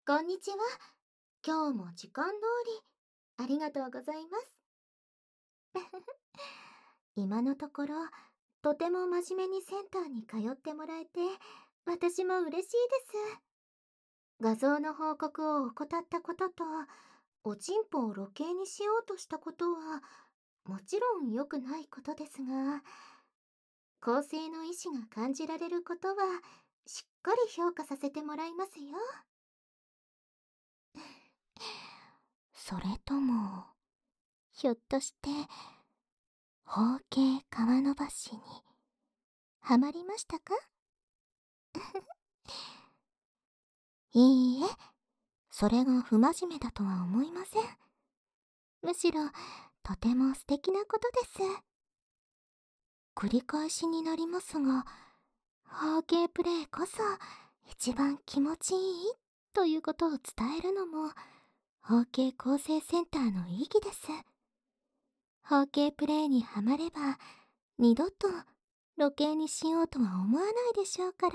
こんにちは。今日も時間通り、ありがとうございます。今のところ、とても真面目にセンターに通ってもらえて、私も嬉しいです。画像の報告を怠ったことと、おちんぽを露形にしようとしたことは、もちろん良くないことですが、公正の意志が感じられることは、しっかり評価させてもらいますよ。それとも、ひょっとして、包茎皮伸ばしに、ハマりましたか？いいえ、それが不真面目だとは思いません。むしろ、とても素敵なことです。繰り返しになりますが、包茎プレイこそ、一番気持ちいいということを伝えるのも、包茎構成センターの意義です。包茎プレイにはまれば、二度と露形にしようとは思わないでしょうから。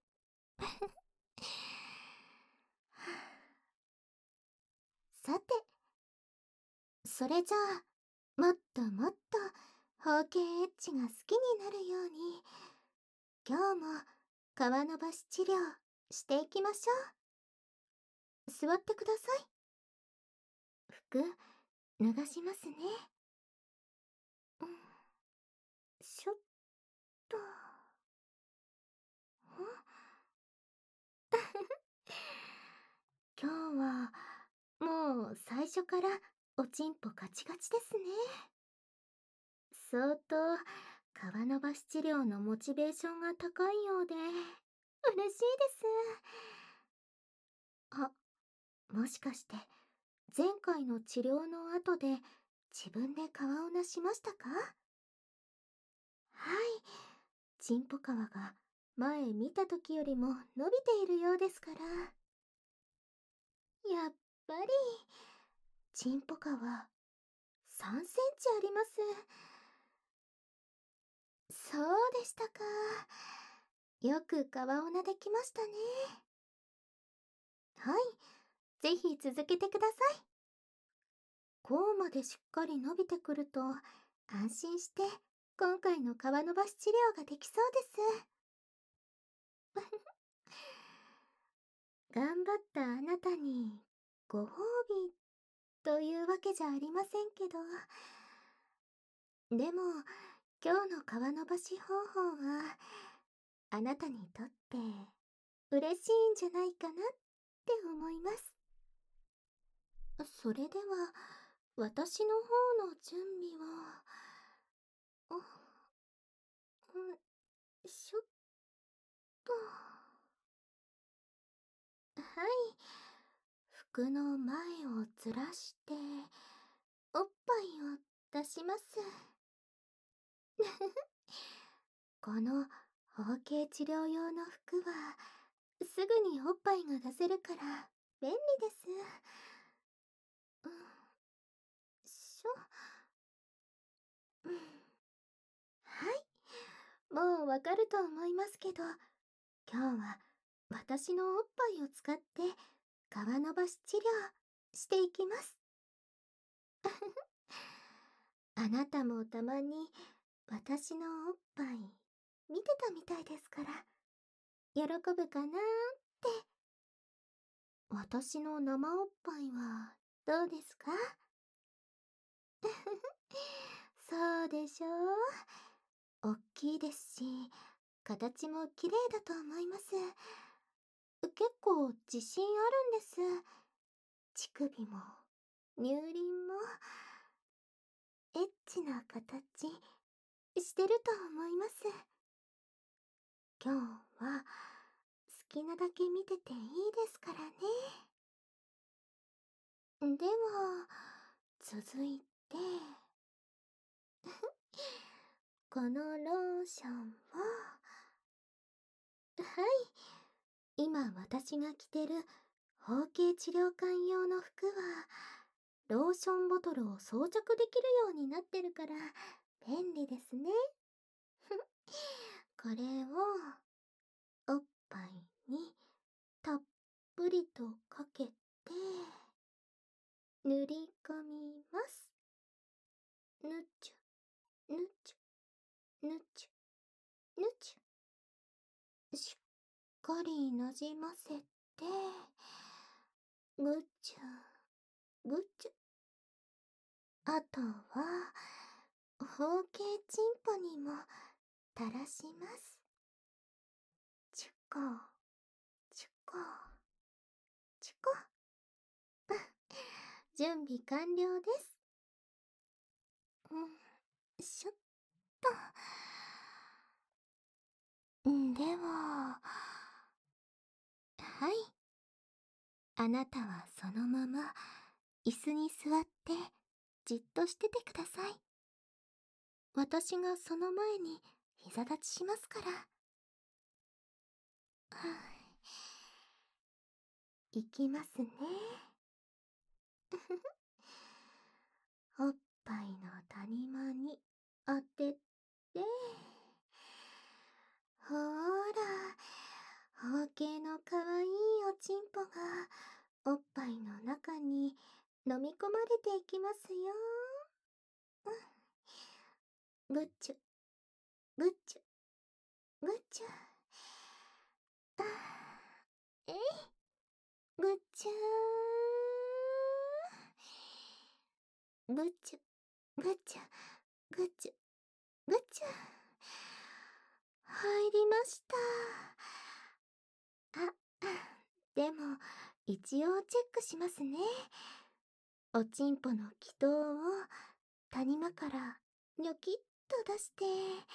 さて、それじゃあ、もっともっと包茎エッジが好きになるように、今日も皮伸ばし治療していきましょう。座ってください。服、脱がしますね。うん、しょっと。今日は、もう最初からおちんぽガチガチですね。相当、皮伸ばし治療のモチベーションが高いようで、嬉しいです。あ、もしかして、前回の治療の後で自分で皮をなしましたか？はい。チンポ皮が前見た時よりも伸びているようですから。やっぱり、チンポ皮3センチあります。そうでしたか。よく皮をなできましたね。はい。ぜひ続けてください。こうまでしっかり伸びてくると、安心して今回の皮伸ばし治療ができそうです。頑張ったあなたにご褒美というわけじゃありませんけど、でも今日の皮伸ばし方法はあなたにとって嬉しいんじゃないかなって思います。それでは私の方の準備は、あ、しょっと。はい。服の前をずらして、おっぱいを出します。この包茎治療用の服は、すぐにおっぱいが出せるから便利です。うん、しょ。うん、はい。もうわかると思いますけど、今日は私のおっぱいを使って皮伸ばし治療していきます。あなたもたまに私のおっぱい見てたみたいですから、喜ぶかなーって。私の生おっぱいはどうですか？そうでしょう。おっきいですし、形も綺麗だと思います。結構自信あるんです。乳首も、乳輪も、エッチな形してると思います。今日は好きなだけ見てていいですからね。では、続いて、このローションを、はい、今私が着てる包茎治療官用の服は、ローションボトルを装着できるようになってるから便利ですね。これをおっぱいにたっぷりとかけて、塗り込みます。ぬちゅ、ぬちゅ、ぬちゅ、ぬちゅ。しっかりなじませて、ぐちゅ、ぐちゅ。あとは、包茎チンポにも垂らします。チュコ、チュコ、チュコ。準備完了です。しょっと。では、はい。あなたはそのまま、椅子に座って、じっとしててください。私がその前に膝立ちしますから。いきますね。おっぱいの谷間に当てて、ほーら、包茎のかわいいおちんぽがおっぱいの中に飲み込まれていきますよ。ぐっちゅ、ぐっちゅ、ぐっちゅ。えい、ぐっちゅー。ぐっちゅ、ぐっちゅ、ぐっちゅ、ぐっちゅ。入りました。でも、一応チェックしますね。おちんぽの気筒を谷間からニョキッと出して。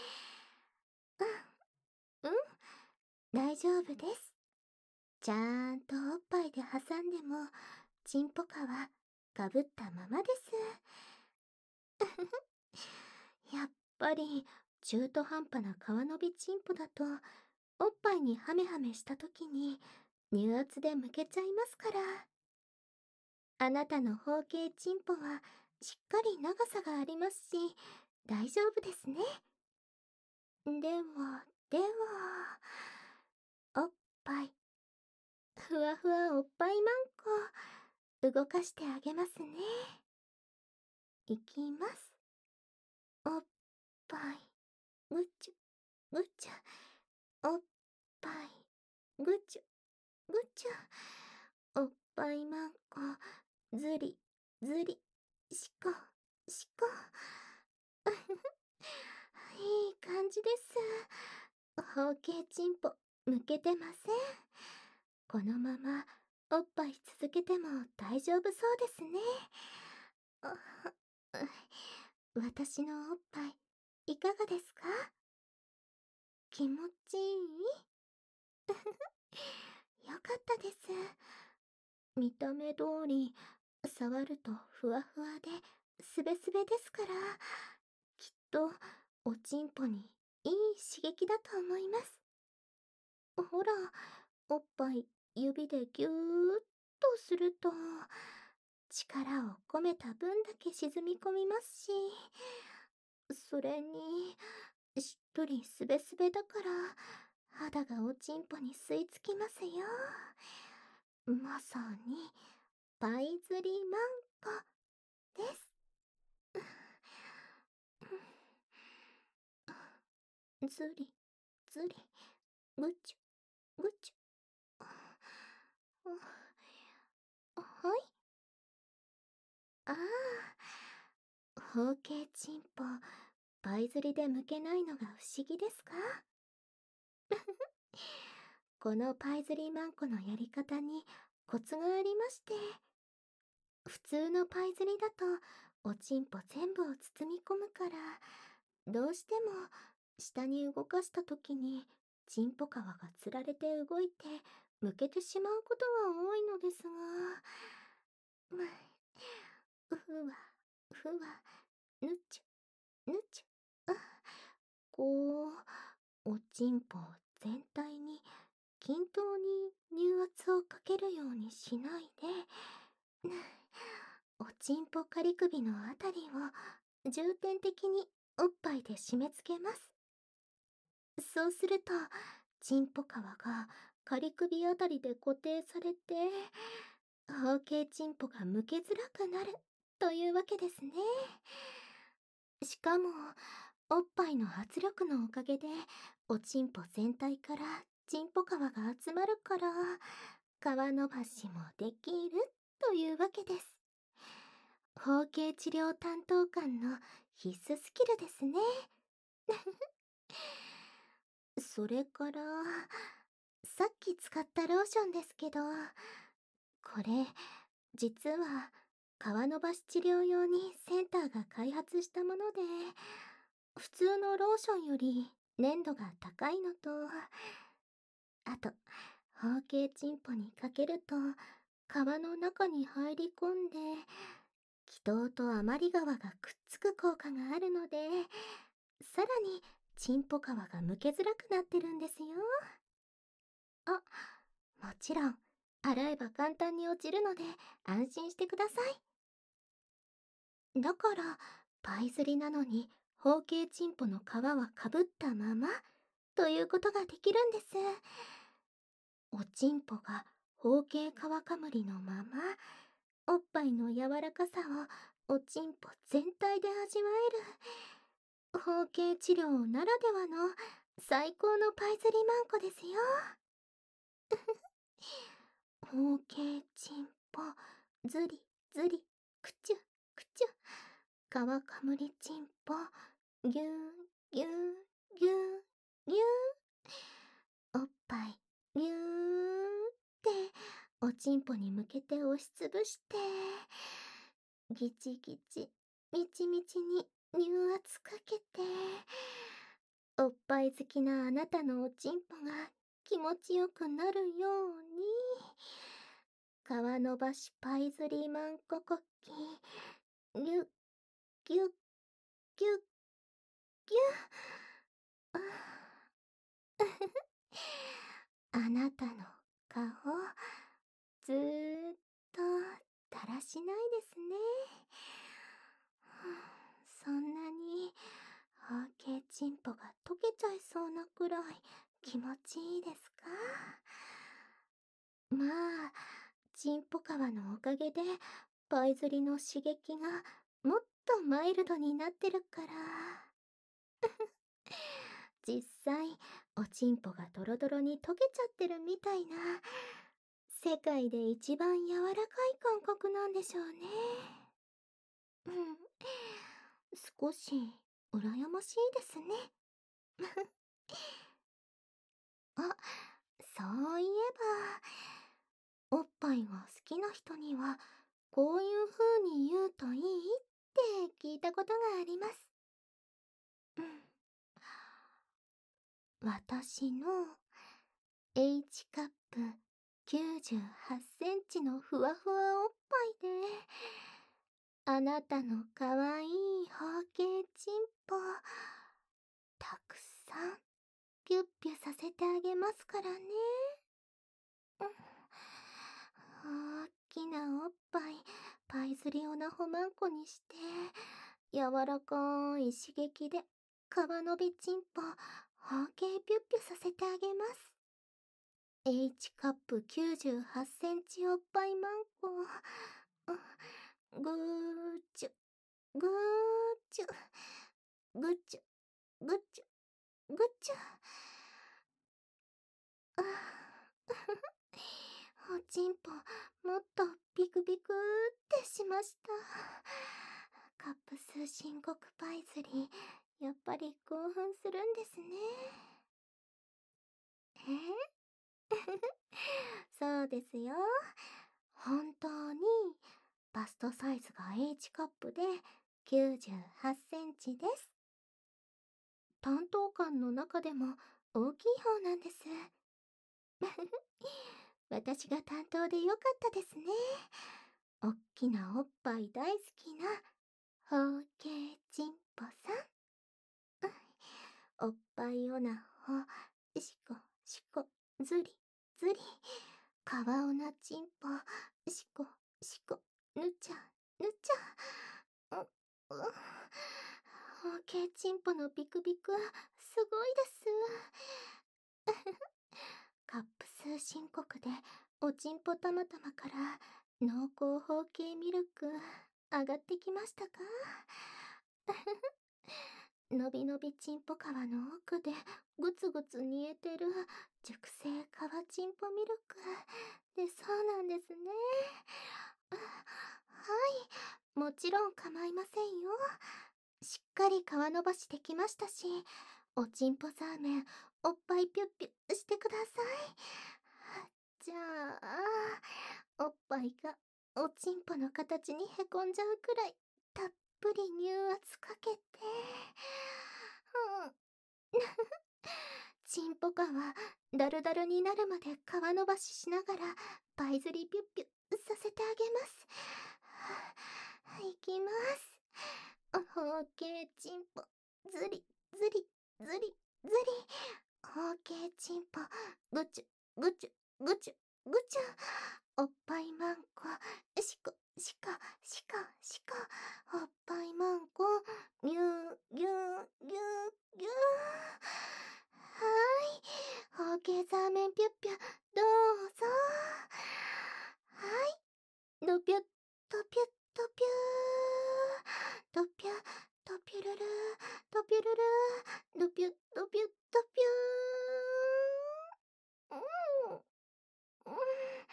大丈夫です。ちゃんとおっぱいで挟んでも、チンポ皮かぶったままです。やっぱり、中途半端な皮伸びチンポだと、おっぱいにハメハメした時に、乳圧でむけちゃいますから。あなたの包茎チンポは、しっかり長さがありますし、大丈夫ですね。では、おっぱい。ふわふわおっぱいマンコ、動かしてあげますね。いきます。おっぱい、ぐちゅ、ぐちゅ。おっぱい、ぐちゅ、ぐちゅ。おっぱいマンコ、ずり、ずり、しこ、しこ。いい感じです。包茎チンポ、抜けてません。このまま、おっぱい続けても大丈夫そうですね。私のおっぱい、いかがですか？気持ちいい？よかったです。見た目通り、触るとふわふわですべすべですから、きっとおちんぽにいい刺激だと思います。ほら、おっぱい指でぎゅーっとすると、力を込めた分だけ沈み込みますし、それに、しっとりすべすべだから、肌がおちんぽに吸い付きますよ。まさに、パイ釣りマンコです。ずり、ずり、ぐちゅ、ぐちゅ。はい。ああ、包茎チンポ、パイ釣りで剥けないのが不思議ですか？このパイ釣りマンコのやり方にコツがありまして、普通のパイ釣りだとおちんぽ全部を包み込むから、どうしても下に動かした時にチンポ皮がつられて動いてむけてしまうことが多いのですが、ふわふわ、ぬちゅぬちゅ。こう、おちんぽ全体に均等に乳圧をかけるようにしないで、おちんぽ仮首のあたりを重点的におっぱいで締め付けます。そうすると、チンポ皮が仮首あたりで固定されて、包茎チンポが向けづらくなるというわけですね。しかも、おっぱいの圧力のおかげで、おちんぽ全体からチンポ皮が集まるから、皮伸ばしもできるというわけです。包茎治療担当官の必須スキルですね。それから、さっき使ったローションですけど、これ、実は、皮伸ばし治療用にセンターが開発したもので、普通のローションより粘度が高いのと、あと、包茎チンポにかけると、皮の中に入り込んで、気筒と余り皮がくっつく効果があるので、さらに、チンポ皮が剥けづらくなってるんですよ。あ、もちろん、洗えば簡単に落ちるので安心してください。だから、パイ釣りなのに、包茎チンポの皮はかぶったまま、ということができるんです。おちんぽが包茎皮かむりのまま、おっぱいの柔らかさをおちんぽ全体で味わえる、包茎治療ならではの最高のパイ釣りマンコですよ。包茎チンポ、ずりずり、くちゅくちゅ、皮かむりチンポ、ぎゅーぎゅーぎゅーぎゅー、おっぱいぎゅーっておちんぽに向けて押しつぶして、ギチギチ、みちみちに乳圧かけて、おっぱい好きなあなたのおちんぽが気持ちよくなるように、皮伸ばしパイズリーマンココッキー、ぎゅっぎゅっぎゅっぎゅっ。あなたの顔、ずーっとだらしないですね。そんなに、包茎チンポが溶けちゃいそうなくらい気持ちいいですか？まあ、チンポ皮のおかげで、パイ釣りの刺激がもっとマイルドになってるから。実際、おちんぽがドロドロに溶けちゃってるみたいな、世界で一番柔らかい感覚なんでしょうね。うん、少し羨ましいですね。あ、そういえば、おっぱいが好きな人には、こういう風に言うといいって聞いたことがあります。うん。私の H カップ98センチのふわふわおっぱいで、あなたのかわいい包茎チンポ、たくさんピュッピュさせてあげますからね。うん、大きなおっぱい、パイズリオナホマンコにして、柔らかい刺激で、皮伸びチンポ、包茎ピュッピュさせてあげます。H カップ98センチおっぱいマンコ。ぐーちゅ、ぐーちゅ、ぐちゅ、ぐちゅ、ぐちゅ。あおちんぽ、もっとビクビクってしました。カップ数申告パイズリー、やっぱり興奮するんですね。えそうですよ。本当に、バストサイズが H カップで98センチです。担当官の中でも大きい方なんです。私が担当でよかったですね。おっきなおっぱい大好きな包茎チンポさん。おっぱいおなほ、しこしこ、ずりずり。かわおなチンポ、しこしこ、ぬちゃぬちゃ。包茎チンポのビクビク、すごいです。カップ数通申告でおちんぽたまたまから濃厚包茎ミルク上がってきましたか？のびのびちんぽ皮の奥でぐつぐつ煮えてる熟成皮ちんぽミルクで、そうなんですね。はい、もちろん構いませんよ。しっかり皮伸ばしできましたし、おちんぽザーメンおっぱいピュッピュッしてください。じゃあ、おっぱいがおちんぽの形にへこんじゃうくらいたっぷり乳圧かけて、うん。ちんぽ皮ダルダルになるまで皮伸ばししながらパイズリピュッピュッさせてあげます。いきます。包茎ちんぽずりずりずりずり、包茎ちんぽぐちゅぐちゅぐちゅぐちゅ、おっぱいまんこしこしこしこしこ、おっぱいまんこぎゅーぎゅーぎゅーぎゅー。はーい、包茎ザーメンピュッピュどうぞ。はい、ドピュッドピュッドピュードピュドピュルルドピュルルドピュドピュドピュー。うんうん。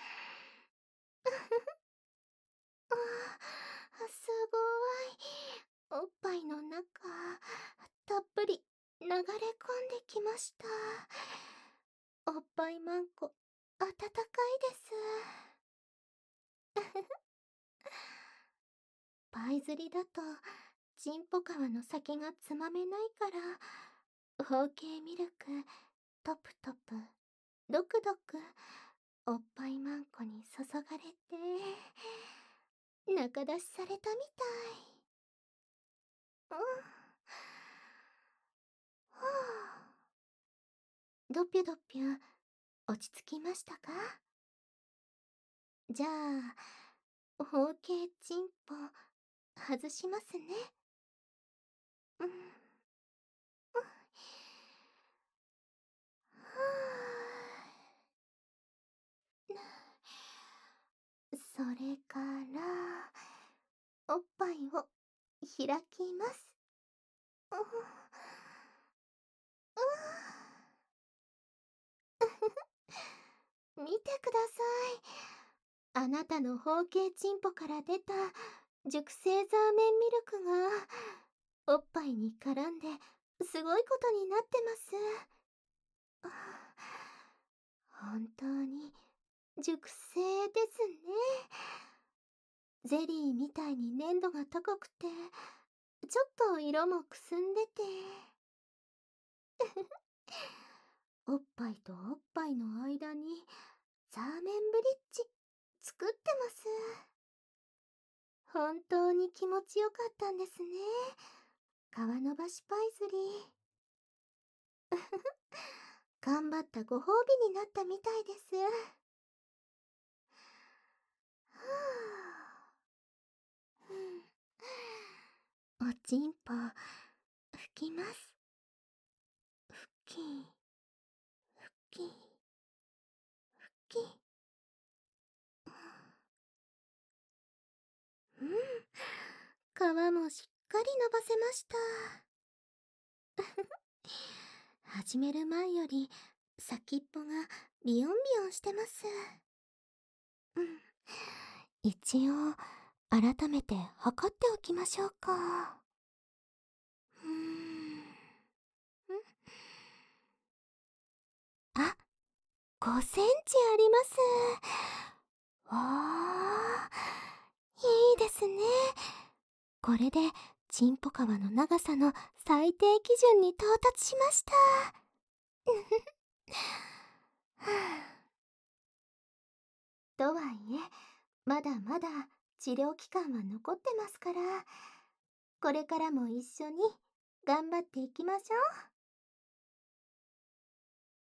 あすごい。おっぱいの中たっぷり流れ込んできました。おっぱいまんこあたたかいです。パイ釣りだとちんぽ皮の先がつまめないから、包茎ミルクトプトプドクドクおっぱいまんこに注がれて中出しされたみたい。うん。はあ。ドピュドピュ落ち着きましたか？じゃあ包茎ちんぽ外しますね。うん。それからおっぱいを開きます。うん。見てください。あなたの包茎チンポから出た熟成ザーメンミルクがおっぱいに絡んですごいことになってます。本当に熟成ですね。ゼリーみたいに粘度が高くてちょっと色もくすんでておっぱいとおっぱいの間にザーメンブリッジ作ってます。本当に気持ちよかったんですね。皮伸ばしパイズリー。頑張ったご褒美になったみたいです。はぁ、おちんぽ拭きます。拭き拭き拭き。うん、皮もしっかり伸ばせました。始める前より先っぽがビヨンビヨンしてます。うん、一応改めて測っておきましょうか。うーん、あ、5センチあります。わあ、いいですね。これでチンポ皮の長さの最低基準に到達しました。とはいえまだまだ治療期間は残ってますから、これからも一緒に頑張っていきましょう。